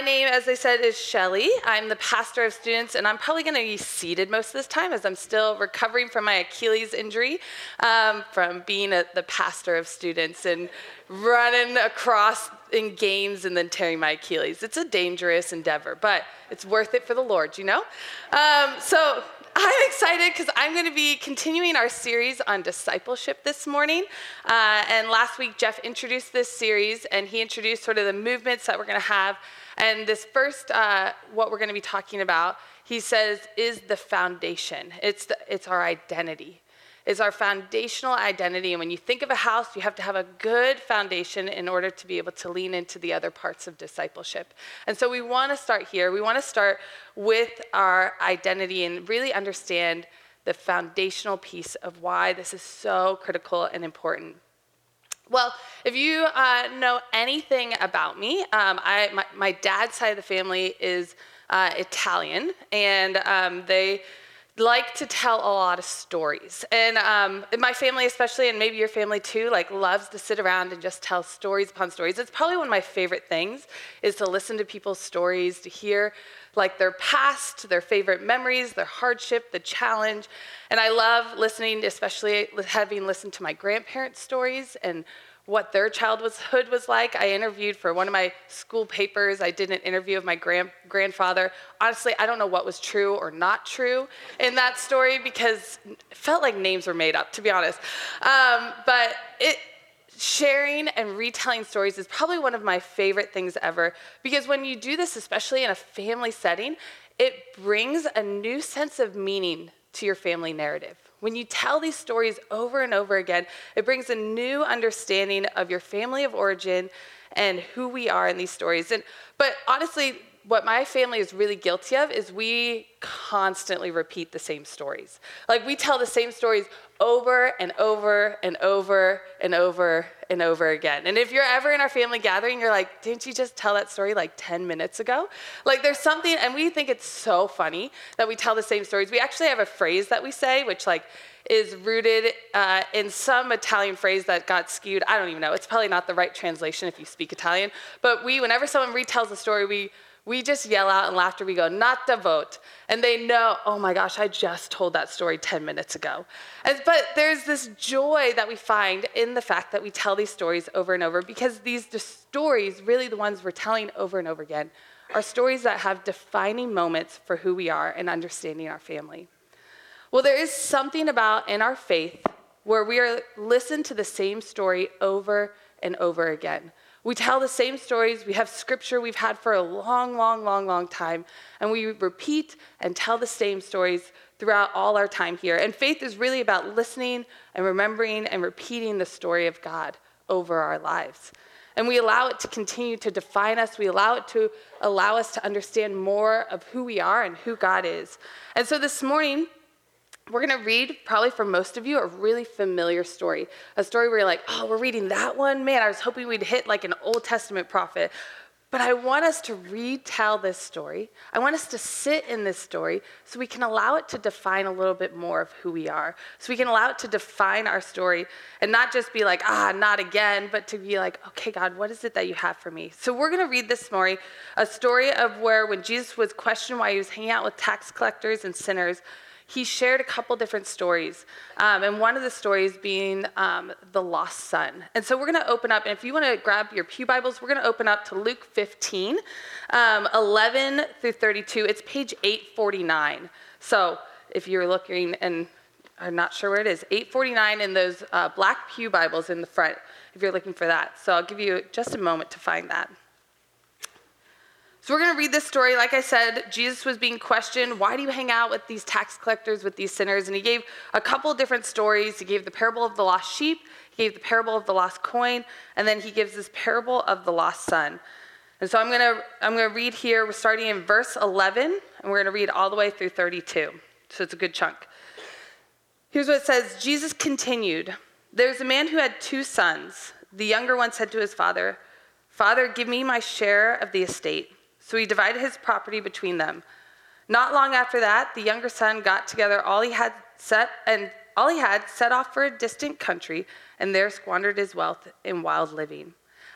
name, as I said, is Shelly. I'm the pastor of students, and I'm probably going to be seated most of this time as I'm still recovering from my Achilles injury from being the pastor of students and running across in games and then tearing my Achilles. It's a dangerous endeavor, but it's worth it for the Lord, you know? So I'm excited because I'm going to be continuing our series on discipleship this morning. And last week, Jeff introduced this series, and he introduced sort of the movements that we're going to have. And this first, what we're going to be talking about, he says, is the foundation. It's our identity. It's our foundational identity. And when you think of a house, you have to have a good foundation in order to be able to lean into the other parts of discipleship. And so we want to start here. We want to start with our identity and really understand the foundational piece of why this is so critical and important. Well, if you know anything about me, my dad's side of the family is Italian, and they like to tell a lot of stories. And my family especially, and maybe your family too, loves to sit around and just tell stories upon stories. It's probably one of my favorite things is to listen to people's stories, to hear their past, their favorite memories, their hardship, the challenge. And I love listening, especially having listened to my grandparents' stories and what their childhood was like. I interviewed for one of my school papers. I did an interview of my grandfather. Honestly, I don't know what was true or not true in that story because it felt like names were made up, to be honest. But sharing and retelling stories is probably one of my favorite things ever because when you do this, especially in a family setting, it brings a new sense of meaning to your family narrative. When you tell these stories over and over again, it brings a new understanding of your family of origin and who we are in these stories. But honestly, what my family is really guilty of is we constantly repeat the same stories. We tell the same stories over and over and over and over and over again. And if you're ever in our family gathering, you're like, didn't you just tell that story 10 minutes ago? There's something, and we think it's so funny that we tell the same stories. We actually have a phrase that we say, which is rooted in some Italian phrase that got skewed. I don't even know. It's probably not the right translation if you speak Italian. But whenever someone retells a story, we just yell out in laughter. We go, not the vote. And they know, oh my gosh, I just told that story 10 minutes ago. But there's this joy that we find in the fact that we tell these stories over and over because these stories, really the ones we're telling over and over again, are stories that have defining moments for who we are and understanding our family. Well, there is something about in our faith where we listen to the same story over and over again. We tell the same stories. We have scripture we've had for a long time, and we repeat and tell the same stories throughout all our time here. And faith is really about listening and remembering and repeating the story of God over our lives. And we allow it to continue to define us. We allow it to allow us to understand more of who we are and who God is. And so this morning, we're going to read, probably for most of you, a really familiar story. A story where you're like, oh, we're reading that one? Man, I was hoping we'd hit an Old Testament prophet. But I want us to retell this story. I want us to sit in this story so we can allow it to define a little bit more of who we are. So we can allow it to define our story and not just be not again, but to be okay, God, what is it that you have for me? So we're going to read this morning, a story of where when Jesus was questioned why he was hanging out with tax collectors and sinners, he shared a couple different stories, and one of the stories being the lost son. And so we're going to open up, and if you want to grab your pew Bibles, we're going to open up to Luke 15, 11 through 32. It's page 849. So if you're looking and are not sure where it is, 849 in those black pew Bibles in the front, if you're looking for that. So I'll give you just a moment to find that. So we're going to read this story. Like I said, Jesus was being questioned. Why do you hang out with these tax collectors, with these sinners? And he gave a couple different stories. He gave the parable of the lost sheep. He gave the parable of the lost coin. And then he gives this parable of the lost son. And so I'm going to read here. We're starting in verse 11, and we're going to read all the way through 32. So it's a good chunk. Here's what it says. Jesus continued. There's a man who had 2 sons. The younger one said to his father, "Father, give me my share of the estate." So he divided his property between them. Not long after that, the younger son got together all he had, set off for a distant country, and there squandered his wealth in wild living.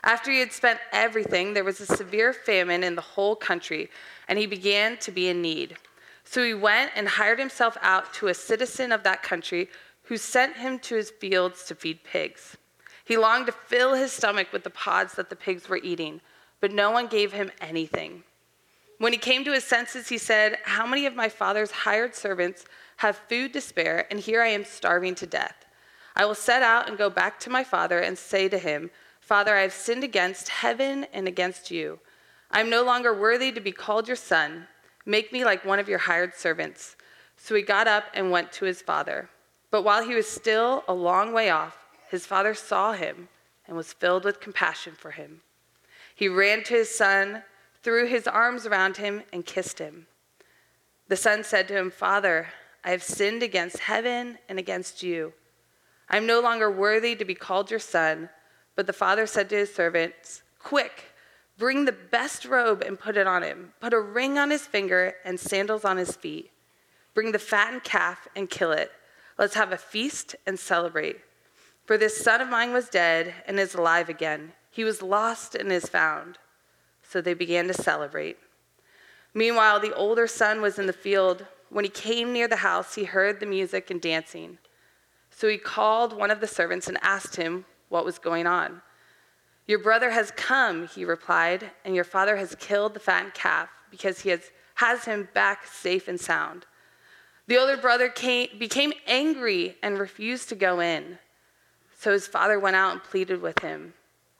After he had spent everything, there was a severe famine in the whole country, and he began to be in need. So he went and hired himself out to a citizen of that country who sent him to his fields to feed pigs. He longed to fill his stomach with the pods that the pigs were eating, but no one gave him anything. When he came to his senses, he said, "How many of my father's hired servants have food to spare, and here I am starving to death? I will set out and go back to my father and say to him, 'Father, I have sinned against heaven and against you. I am no longer worthy to be called your son. Make me like one of your hired servants.' So he got up and went to his father. But while he was still a long way off, his father saw him and was filled with compassion for him. He ran to his son, threw his arms around him, and kissed him. The son said to him, 'Father, I have sinned against heaven and against you. I am no longer worthy to be called your son.' But the father said to his servants, 'Quick, bring the best robe and put it on him. Put a ring on his finger and sandals on his feet. Bring the fattened calf and kill it. Let's have a feast and celebrate. For this son of mine was dead and is alive again. He was lost and is found.' So they began to celebrate. Meanwhile, the older son was in the field. When he came near the house, he heard the music and dancing. So he called one of the servants and asked him what was going on. 'Your brother has come,' he replied, 'and your father has killed the fattened calf because he has him back safe and sound.' The older brother became angry and refused to go in. So his father went out and pleaded with him.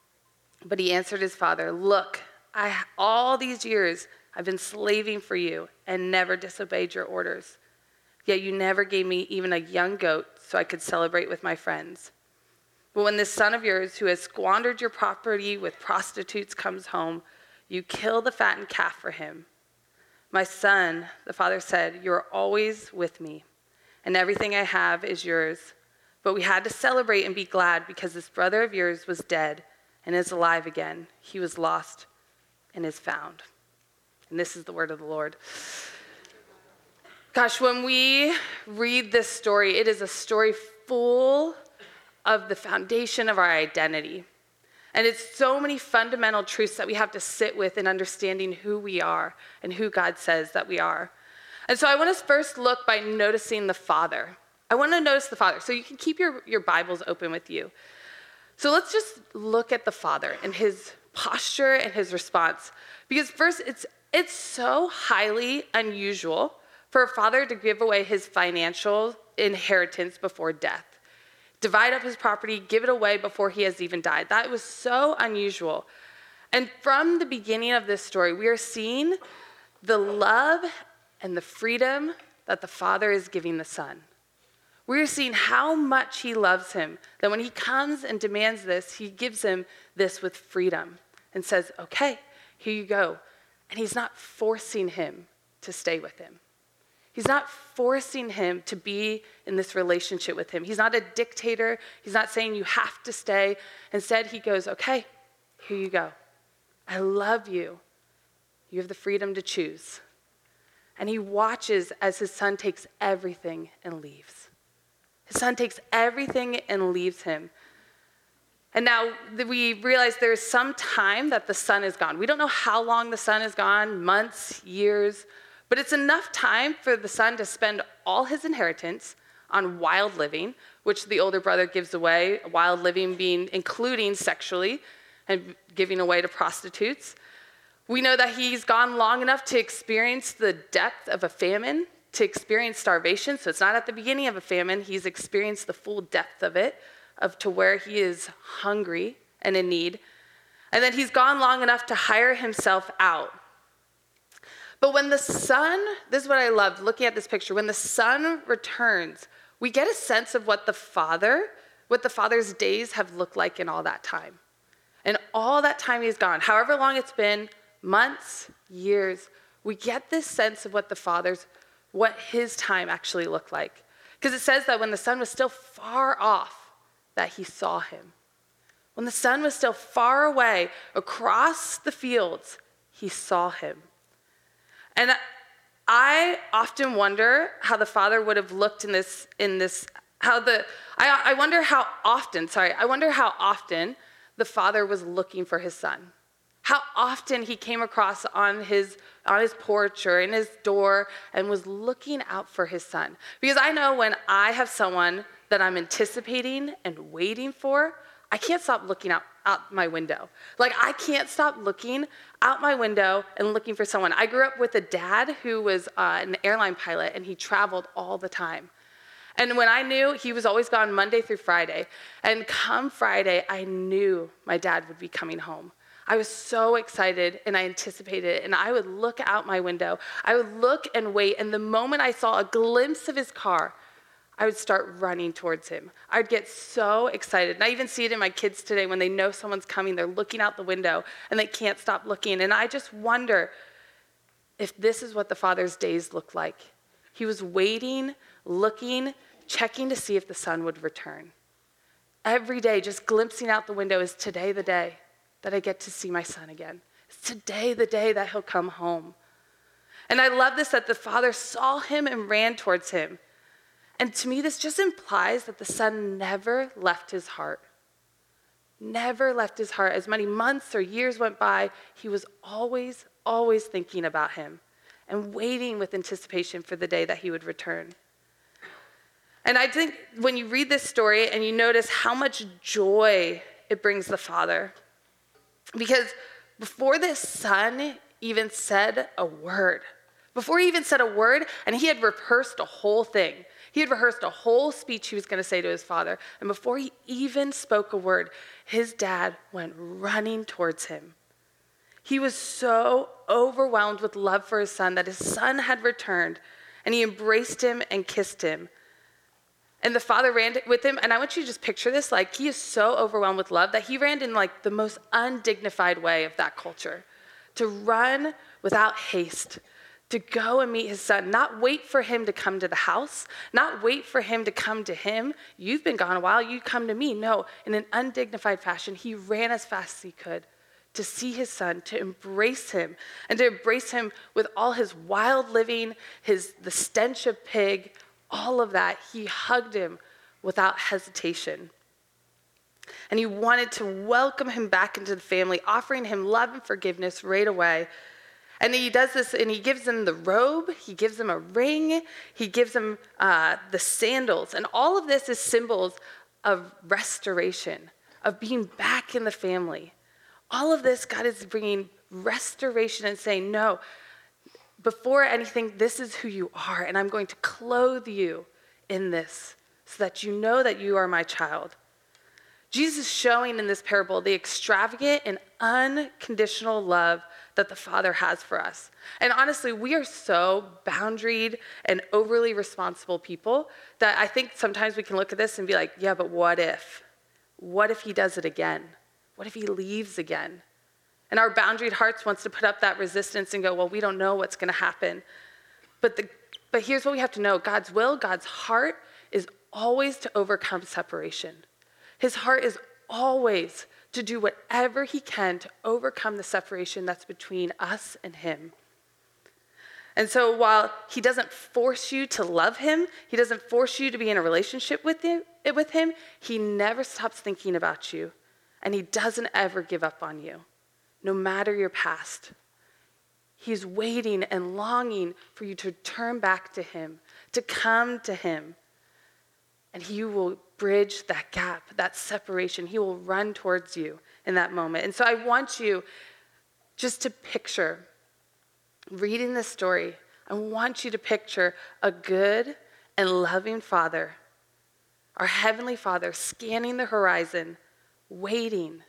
But he answered his father, 'Look, all these years I've been slaving for you and never disobeyed your orders. Yet you never gave me even a young goat so I could celebrate with my friends. But when this son of yours who has squandered your property with prostitutes comes home, you kill the fattened calf for him.' 'My son,' the father said, 'you are always with me, and everything I have is yours. But we had to celebrate and be glad because this brother of yours was dead and is alive again. He was lost and is found.'" And this is the word of the Lord. Gosh, when we read this story, it is a story full of the foundation of our identity. And it's so many fundamental truths that we have to sit with in understanding who we are and who God says that we are. And so I want to first look by noticing the Father. I want to notice the Father. So you can keep your Bibles open with you. So let's just look at the Father and his posture and his response. Because first, it's so highly unusual for a father to give away his financial inheritance before death. Divide up his property, give it away before he has even died. That was so unusual. And from the beginning of this story, we are seeing the love and the freedom that the Father is giving the Son. We are seeing how much he loves him, that when he comes and demands this, he gives him this with freedom and says, "Okay, here you go." And he's not forcing him to stay with him. He's not forcing him to be in this relationship with him. He's not a dictator. He's not saying you have to stay. Instead, he goes, "Okay, here you go. I love you. You have the freedom to choose." And he watches as his son takes everything and leaves. His son takes everything and leaves him. And now we realize there is some time that the son is gone. We don't know how long the son is gone, months, years, but it's enough time for the son to spend all his inheritance on wild living, which the older brother gives away, wild living being including sexually and giving away to prostitutes. We know that he's gone long enough to experience the depth of a famine, to experience starvation. So it's not at the beginning of a famine. He's experienced the full depth of it, to where he is hungry and in need. And then he's gone long enough to hire himself out. But when the son, this is what I loved looking at this picture, when the son returns, we get a sense of what the father's days have looked like in all that time. And all that time he's gone, however long it's been, months, years, we get this sense of what his time actually looked like. Because it says that when the son was still far off, that he saw him. When the son was still far away across the fields, he saw him. And I often wonder how the father would have looked I wonder how often the Father was looking for his son. How often he came across on his porch or in his door and was looking out for his son. Because I know when I have someone that I'm anticipating and waiting for, I can't stop looking out my window. Like, I can't stop looking out my window and looking for someone. I grew up with a dad who was an airline pilot, and he traveled all the time. And when I knew, he was always gone Monday through Friday. And come Friday, I knew my dad would be coming home. I was so excited, and I anticipated it, and I would look out my window. I would look and wait, and the moment I saw a glimpse of his car, I would start running towards him. I'd get so excited. And I even see it in my kids today when they know someone's coming, they're looking out the window, and they can't stop looking. And I just wonder if this is what the Father's days look like. He was waiting, looking, checking to see if the son would return. Every day, just glimpsing out the window, is today the day that I get to see my son again. It's today the day that he'll come home. And I love this, that the Father saw him and ran towards him. And to me, this just implies that the son never left his heart. Never left his heart. As many months or years went by, he was always, always thinking about him and waiting with anticipation for the day that he would return. And I think when you read this story and you notice how much joy it brings the Father, because before this son even said a word, and he had rehearsed a whole thing. He had rehearsed a whole speech he was going to say to his father. And before he even spoke a word, his dad went running towards him. He was so overwhelmed with love for his son that his son had returned, and he embraced him and kissed him. And the Father ran with him, and I want you to just picture this, like, he is so overwhelmed with love that he ran in like the most undignified way of that culture. To run without haste, to go and meet his son, not wait for him to come to the house, not wait for him to come to him. You've been gone a while, you come to me. No, in an undignified fashion, he ran as fast as he could to see his son, to embrace him, and to embrace him with all his wild living, the stench of pig, all of that. He hugged him without hesitation. And he wanted to welcome him back into the family, offering him love and forgiveness right away. And he does this, and he gives him the robe, he gives him a ring, he gives him the sandals. And all of this is symbols of restoration, of being back in the family. All of this, God is bringing restoration and saying, no, before anything, this is who you are, and I'm going to clothe you in this so that you know that you are my child. Jesus is showing in this parable the extravagant and unconditional love that the Father has for us. And honestly, we are so boundaried and overly responsible people that I think sometimes we can look at this and be like, yeah, but what if? What if he does it again? What if he leaves again? And our boundaried hearts wants to put up that resistance and go, well, we don't know what's going to happen. But here's what we have to know. God's will, God's heart is always to overcome separation. His heart is always to do whatever he can to overcome the separation that's between us and him. And so while he doesn't force you to love him, he doesn't force you to be in a relationship with him, he never stops thinking about you. And he doesn't ever give up on you, no matter your past. He's waiting and longing for you to turn back to him, to come to him. And he will bridge that gap, that separation. He will run towards you in that moment. And so I want you just to picture, reading this story, I want you to picture a good and loving Father, our Heavenly Father, scanning the horizon, waiting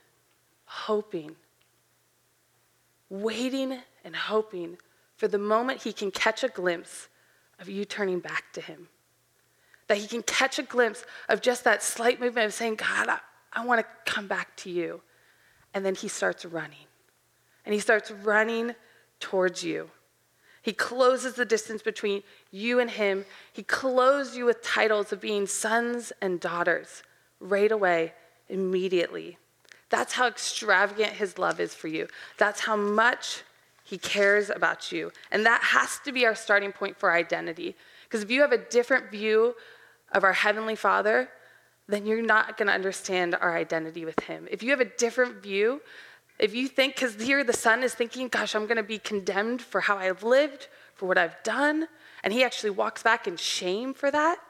and hoping for the moment he can catch a glimpse of you turning back to him. That he can catch a glimpse of just that slight movement of saying, God, I want to come back to you. And then he starts running. And he starts running towards you. He closes the distance between you and him. He clothes you with titles of being sons and daughters right away, immediately. That's how extravagant his love is for you. That's how much he cares about you. And that has to be our starting point for identity. Because if you have a different view of our Heavenly Father, then you're not going to understand our identity with him. If you have a different view, if you think, because here the son is thinking, gosh, I'm going to be condemned for how I've lived, for what I've done, and he actually walks back in shame for that,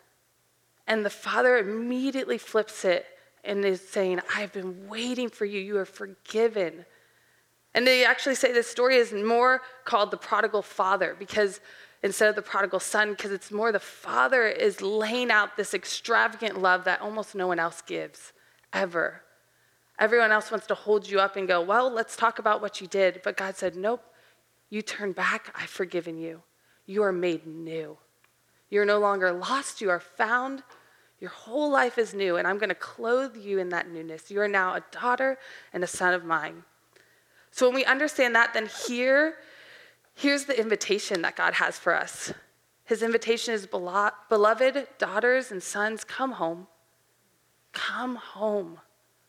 and the father immediately flips it and is saying, I've been waiting for you. You are forgiven. And they actually say this story is more called the prodigal father because instead of the prodigal son, because it's more the father is laying out this extravagant love that almost no one else gives, ever. Everyone else wants to hold you up and go, well, let's talk about what you did. But God said, nope, you turn back, I've forgiven you. You are made new. You're no longer lost, you are found. Your whole life is new, and I'm going to clothe you in that newness. You are now a daughter and a son of mine. So when we understand that, then here's the invitation that God has for us. His invitation is, beloved daughters and sons, come home. Come home.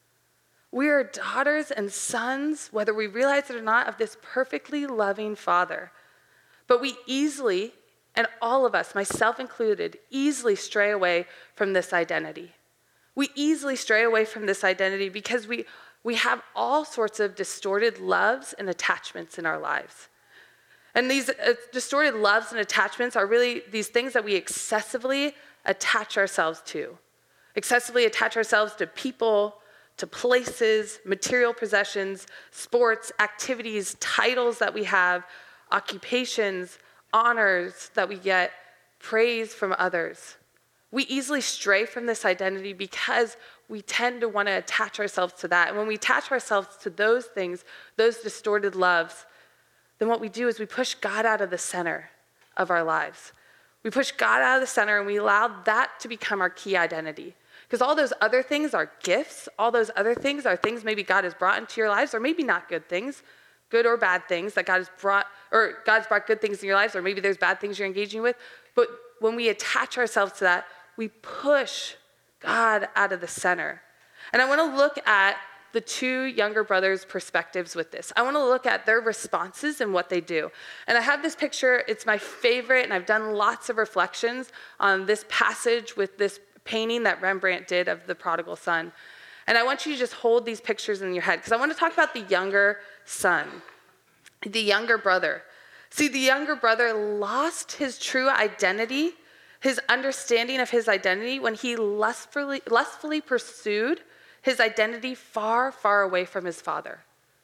We are daughters and sons, whether we realize it or not, of this perfectly loving Father. But we easily, and all of us, myself included, easily stray away from this identity. We easily stray away from this identity because we have all sorts of distorted loves and attachments in our lives. And these distorted loves and attachments are really these things that we excessively attach ourselves to. Excessively attach ourselves to people, to places, material possessions, sports, activities, titles that we have, occupations, honors that we get, praise from others. We easily stray from this identity because we tend to want to attach ourselves to that. And when we attach ourselves to those things, those distorted loves, then what we do is we push God out of the center of our lives. We push God out of the center and we allow that to become our key identity. Because all those other things are gifts. All those other things are things maybe God has brought into your lives, or maybe not good things, good or bad things that God has brought, or God's brought good things in your lives, or maybe there's bad things you're engaging with. But when we attach ourselves to that, we push God out of the center. And I want to look at the two younger brothers' perspectives with this. I want to look at their responses and what they do. And I have this picture. It's my favorite, and I've done lots of reflections on this passage with this painting that Rembrandt did of the prodigal son. And I want you to just hold these pictures in your head because I want to talk about the younger son, the younger brother. See, the younger brother lost his true identity, his understanding of his identity when he lustfully pursued his identity far, far away from his father.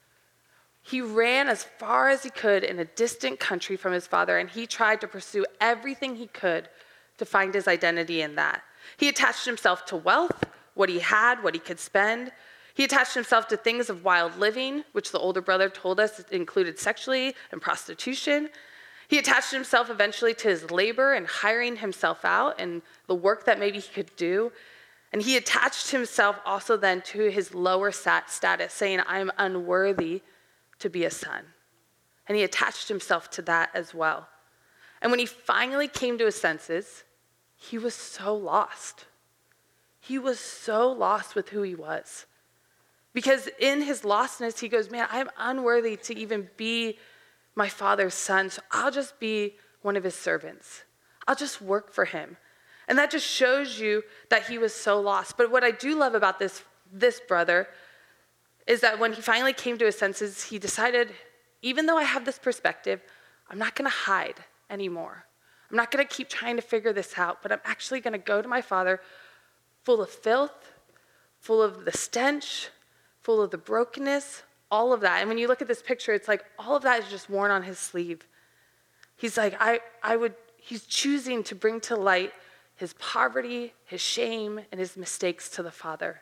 He ran as far as he could in a distant country from his father, and he tried to pursue everything he could to find his identity in that. He attached himself to wealth, what he had, what he could spend. He attached himself to things of wild living, which the older brother told us included sexually and prostitution. He attached himself eventually to his labor and hiring himself out and the work that maybe he could do. And he attached himself also then to his lower status, saying, I am unworthy to be a son. And he attached himself to that as well. And when he finally came to his senses, he was so lost. He was so lost with who he was. Because in his lostness, he goes, man, I'm unworthy to even be my father's son, so I'll just be one of his servants. I'll just work for him. And that just shows you that he was so lost. But what I do love about this brother is that when he finally came to his senses, he decided, even though I have this perspective, I'm not going to hide anymore. I'm not going to keep trying to figure this out, but I'm actually going to go to my father full of filth, full of the stench, full of the brokenness, all of that. And when you look at this picture, it's like all of that is just worn on his sleeve. He's like, he's choosing to bring to light his poverty, his shame, and his mistakes to the Father.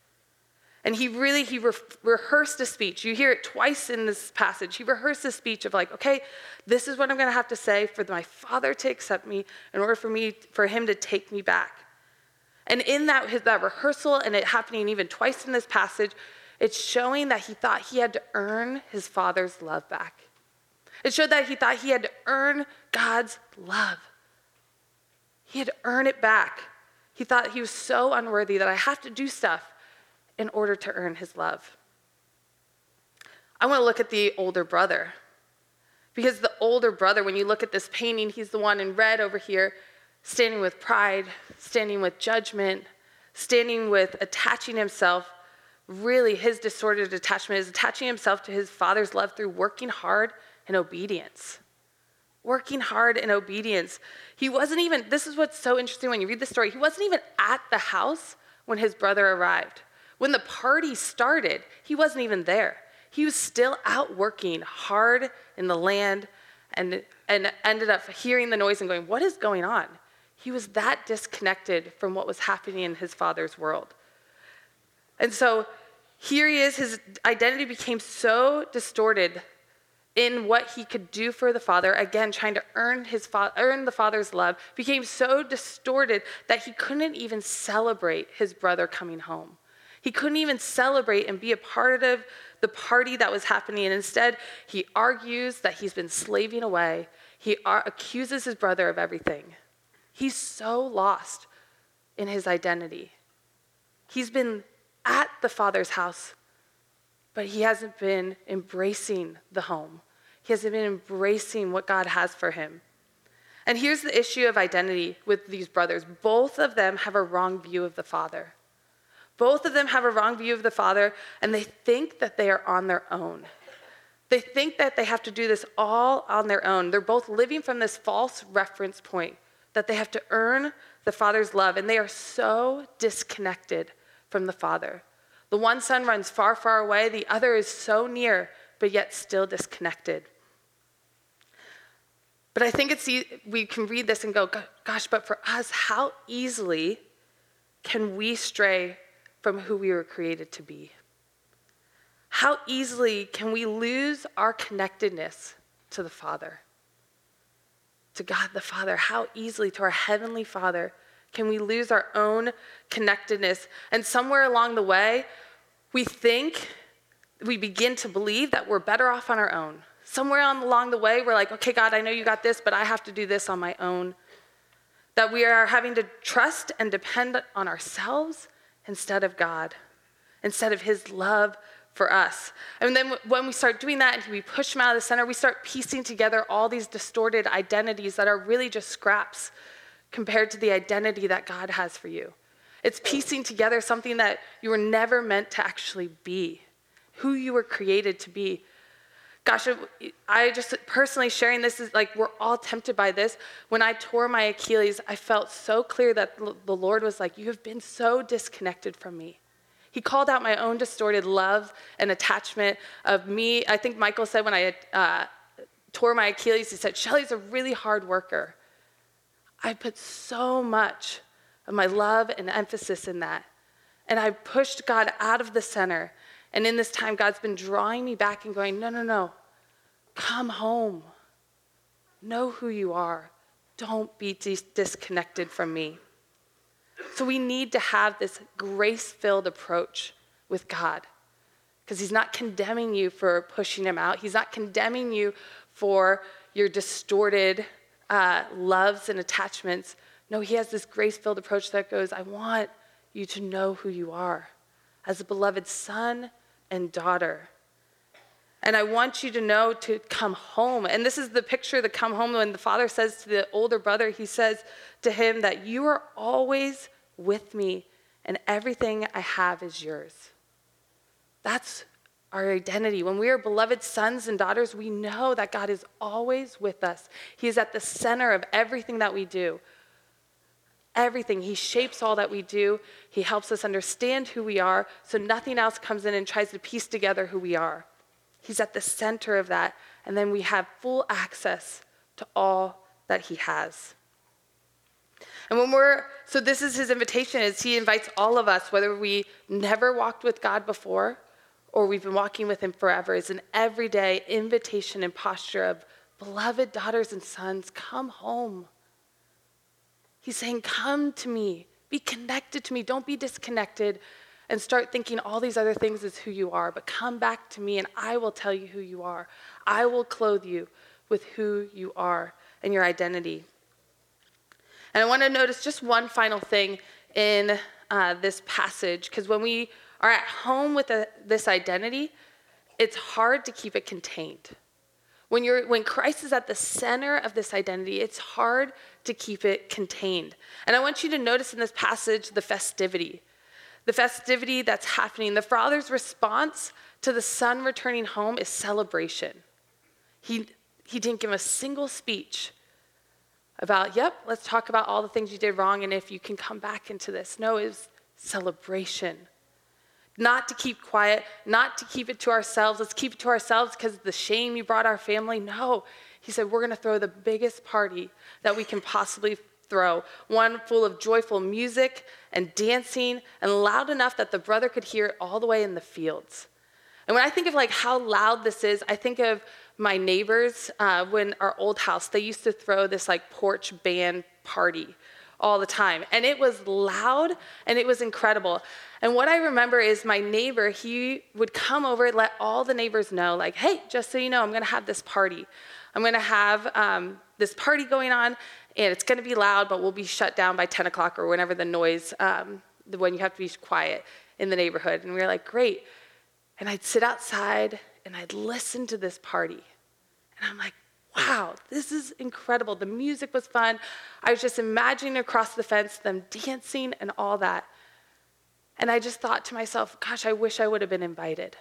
And he rehearsed a speech. You hear it twice in this passage. He rehearsed a speech of like, okay, this is what I'm going to have to say for my Father to accept me in order for him to take me back. And in that rehearsal, and it happening even twice in this passage, it's showing that he thought he had to earn his Father's love back. It showed that he thought he had to earn God's love. He had to earn it back. He thought he was so unworthy that I have to do stuff in order to earn his love. I want to look at the older brother. Because the older brother, when you look at this painting, he's the one in red over here, standing with pride, standing with judgment, standing with attaching himself, really his distorted attachment is attaching himself to his father's love through working hard and obedience. Working hard in obedience. He wasn't even, this is what's so interesting when you read the story, he wasn't even at the house when his brother arrived. When the party started, he wasn't even there. He was still out working hard in the land and ended up hearing the noise and going, what is going on? He was that disconnected from what was happening in his father's world. And so here he is, his identity became so distorted in what he could do for the father, again, trying to earn the father's love, became so distorted that he couldn't even celebrate his brother coming home. He couldn't even celebrate and be a part of the party that was happening. And instead, he argues that he's been slaving away. He accuses his brother of everything. He's so lost in his identity. He's been at the father's house, but he hasn't been embracing the home. He hasn't been embracing what God has for him. And here's the issue of identity with these brothers. Both of them have a wrong view of the father. Both of them have a wrong view of the father, and they think that they are on their own. They think that they have to do this all on their own. They're both living from this false reference point that they have to earn the father's love, and they are so disconnected from the father. The one son runs far, far away. The other is so near, but yet still disconnected. But I think we can read this and go, gosh, but for us, how easily can we stray from who we were created to be? How easily can we lose our connectedness to the Father, to God the Father? How easily, to our Heavenly Father, can we lose our own connectedness? And somewhere along the way, we begin to believe that we're better off on our own. Somewhere along the way, we're like, okay, God, I know you got this, but I have to do this on my own. That we are having to trust and depend on ourselves instead of God, instead of his love for us. And then when we start doing that and we push him out of the center, we start piecing together all these distorted identities that are really just scraps compared to the identity that God has for you. It's piecing together something that you were never meant to actually be, who you were created to be. Gosh, I just personally sharing this is like we're all tempted by this. When I tore my Achilles, I felt so clear that the Lord was like, you have been so disconnected from me. He called out my own distorted love and attachment of me. I think Michael said when I tore my Achilles, he said, Shelly's a really hard worker. I put so much of my love and emphasis in that. And I pushed God out of the center. And in this time, God's been drawing me back and going, no. Come home. Know who you are. Don't be disconnected from me. So we need to have this grace-filled approach with God, because he's not condemning you for pushing him out. He's not condemning you for your distorted loves and attachments. No, he has this grace-filled approach that goes, I want you to know who you are as a beloved son and daughter. And I want you to know to come home. And this is the picture of the come home when the father says to the older brother, he says to him that you are always with me and everything I have is yours. That's our identity. When we are beloved sons and daughters, we know that God is always with us. He is at the center of everything that we do. Everything. He shapes all that we do. He helps us understand who we are so nothing else comes in and tries to piece together who we are. He's at the center of that, and then we have full access to all that he has. And so this is his invitation, is he invites all of us, whether we never walked with God before or we've been walking with him forever, is an everyday invitation and posture of, beloved daughters and sons, come home. He's saying, come to me, be connected to me, don't be disconnected and start thinking all these other things is who you are, but come back to me and I will tell you who you are. I will clothe you with who you are and your identity. And I want to notice just one final thing in this passage, because when we are at home with this identity, it's hard to keep it contained. When Christ is at the center of this identity, it's hard to keep it contained. And I want you to notice in this passage the festivity. the festivity that's happening, the father's response to the son returning home is celebration. He didn't give a single speech about, yep, let's talk about all the things you did wrong and if you can come back into this. No, it was celebration. Not to keep quiet, not to keep it to ourselves. Let's keep it to ourselves because of the shame you brought our family. No, he said, we're going to throw the biggest party that we can possibly throw, one full of joyful music and dancing and loud enough that the brother could hear it all the way in the fields. And when I think of like how loud this is, I think of my neighbors when our old house, they used to throw this like porch band party all the time. And it was loud and it was incredible. And what I remember is my neighbor, he would come over and let all the neighbors know, like, hey, just so you know, I'm going to have this party. I'm going to have this party going on, and it's going to be loud, but we'll be shut down by 10 o'clock or whenever the noise, when you have to be quiet in the neighborhood. And we were like, great. And I'd sit outside and I'd listen to this party. And I'm like, wow, this is incredible. The music was fun. I was just imagining across the fence them dancing and all that. And I just thought to myself, gosh, I wish I would have been invited.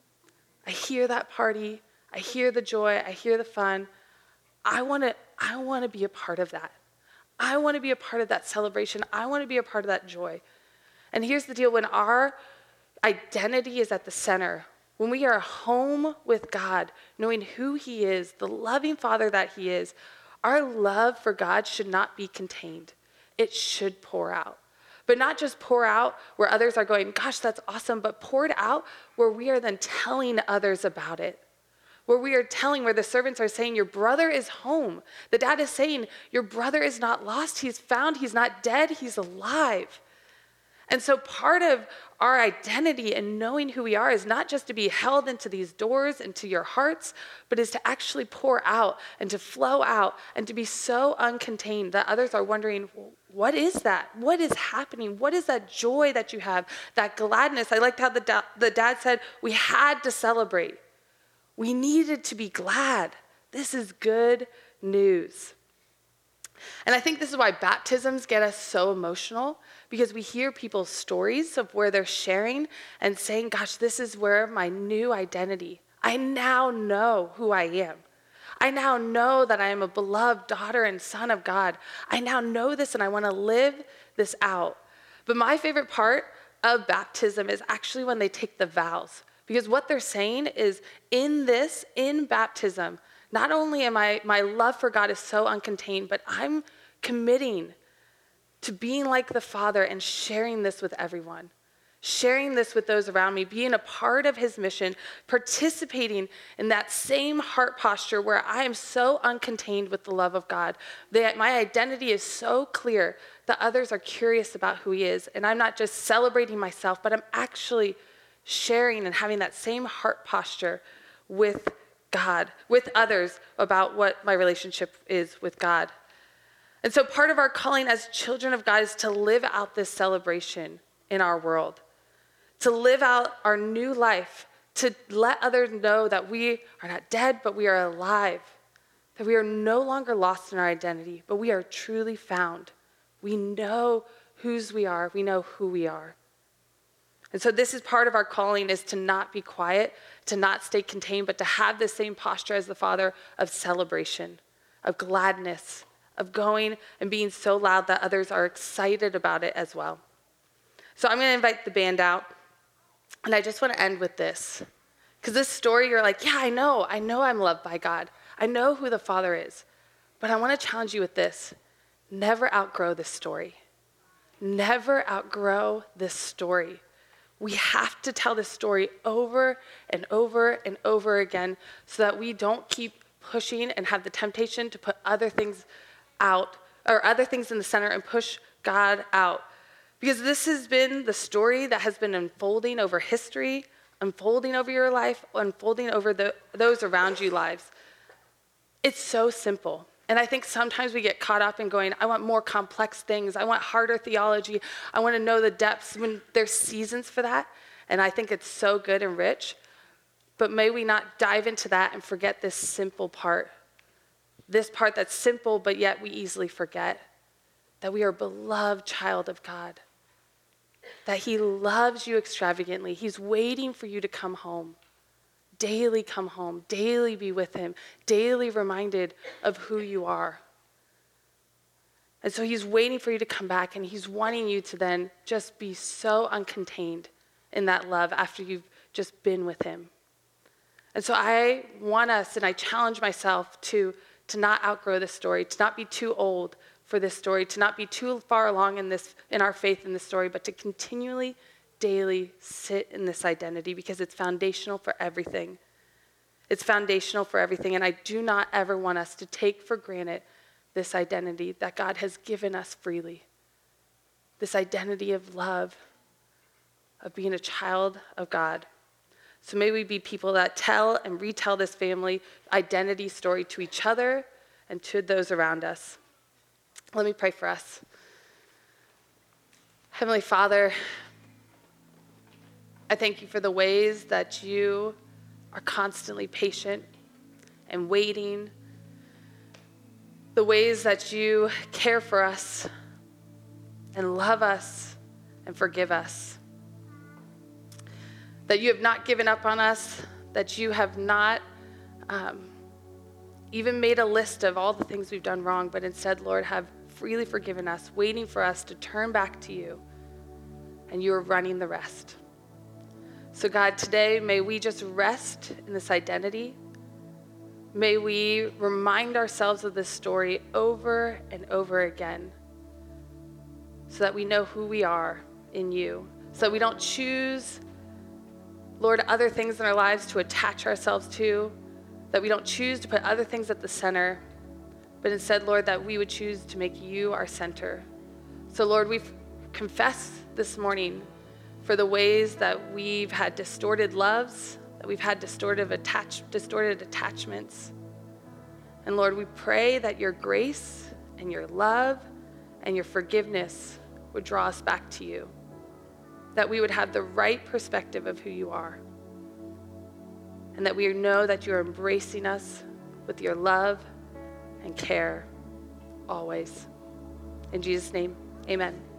I hear that party. I hear the joy. I hear the fun. I want to be a part of that. I want to be a part of that celebration. I want to be a part of that joy. And here's the deal. When our identity is at the center, when we are home with God, knowing who he is, the loving Father that he is, our love for God should not be contained. It should pour out. But not just pour out where others are going, gosh, that's awesome, but pour it out where we are then telling others about it. Where the servants are saying, your brother is home. The dad is saying, your brother is not lost. He's found. He's not dead. He's alive. And so part of our identity and knowing who we are is not just to be held into these doors, into your hearts, but is to actually pour out and to flow out and to be so uncontained that others are wondering, what is that? What is happening? What is that joy that you have, that gladness? I liked how the dad said, we had to celebrate. We needed to be glad. This is good news. And I think this is why baptisms get us so emotional, because we hear people's stories of where they're sharing and saying, gosh, this is where my new identity. I now know who I am. I now know that I am a beloved daughter and son of God. I now know this and I want to live this out. But my favorite part of baptism is actually when they take the vows. Because what they're saying is in baptism, not only am my love for God is so uncontained, but I'm committing to being like the Father and sharing this with everyone, sharing this with those around me, being a part of his mission, participating in that same heart posture where I am so uncontained with the love of God, that my identity is so clear that others are curious about who he is. And I'm not just celebrating myself, but I'm actually sharing and having that same heart posture with God, with others about what my relationship is with God. And so part of our calling as children of God is to live out this celebration in our world, to live out our new life, to let others know that we are not dead, but we are alive, that we are no longer lost in our identity, but we are truly found. We know whose we are. We know who we are. And so this is part of our calling, is to not be quiet, to not stay contained, but to have the same posture as the Father of celebration, of gladness, of going and being so loud that others are excited about it as well. So I'm going to invite the band out, and I just want to end with this. Because this story, you're like, yeah, I know I'm loved by God. I know who the Father is. But I want to challenge you with this. Never outgrow this story. Never outgrow this story. We have to tell this story over and over and over again so that we don't keep pushing and have the temptation to put other things out, or other things in the center, and push God out. Because this has been the story that has been unfolding over history, unfolding over your life, unfolding over those around you lives. It's so simple. And I think sometimes we get caught up in going, I want more complex things. I want harder theology. I want to know the depths, when there's seasons for that. And I think it's so good and rich. But may we not dive into that and forget this simple part. This part that's simple, but yet we easily forget, that we are a beloved child of God. that he loves you extravagantly. He's waiting for you to come home. Daily come home, daily be with him, daily reminded of who you are. And so he's waiting for you to come back, and he's wanting you to then just be so uncontained in that love after you've just been with him. And so I want us, and I challenge myself to not outgrow this story, to not be too old for this story, to not be too far along in our faith in this story, but to continually, daily sit in this identity, because it's foundational for everything. It's foundational for everything, and I do not ever want us to take for granted this identity that God has given us freely. This identity of love, of being a child of God. So may we be people that tell and retell this family identity story to each other and to those around us. Let me pray for us. Heavenly Father, I thank you for the ways that you are constantly patient and waiting, the ways that you care for us and love us and forgive us, that you have not given up on us, that you have not even made a list of all the things we've done wrong, but instead, Lord, have freely forgiven us, waiting for us to turn back to you, and you are running the rest. So God, today, may we just rest in this identity. May we remind ourselves of this story over and over again so that we know who we are in you, so that we don't choose, Lord, other things in our lives to attach ourselves to, that we don't choose to put other things at the center, but instead, Lord, that we would choose to make you our center. So, Lord, we've confessed this morning for the ways that we've had distorted loves, that we've had distorted attachments. And Lord, we pray that your grace and your love and your forgiveness would draw us back to you, that we would have the right perspective of who you are, and that we know that you're embracing us with your love and care always. In Jesus' name, amen.